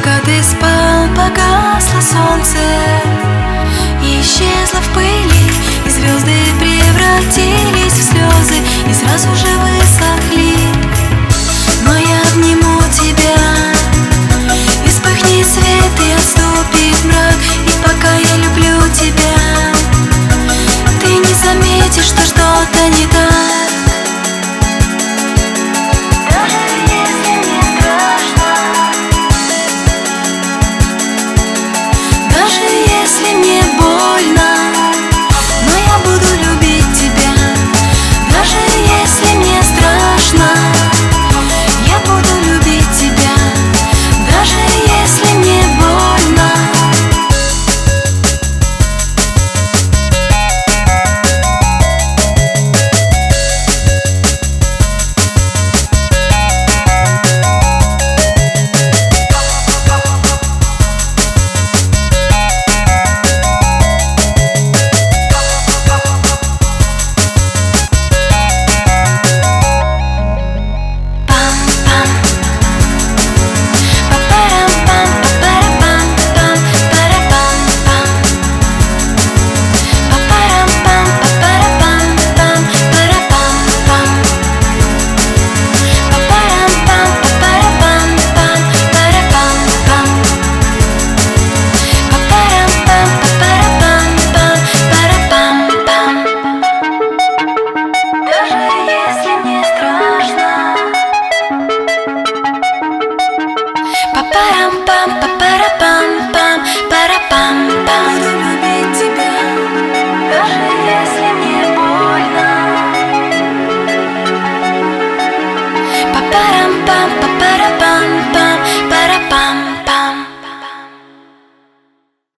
Пока ты спал, погасло солнце и исчезло в пыли, и звезды превратились в слезы и сразу же высохли. Но я обниму тебя, и вспыхнет свет, и отступит мрак. И пока я люблю тебя, ты не заметишь, что что-то не так. Буду любить тебя, даже если мне больно. Па-парам-пам, па-парам-пам, па-парам-пам.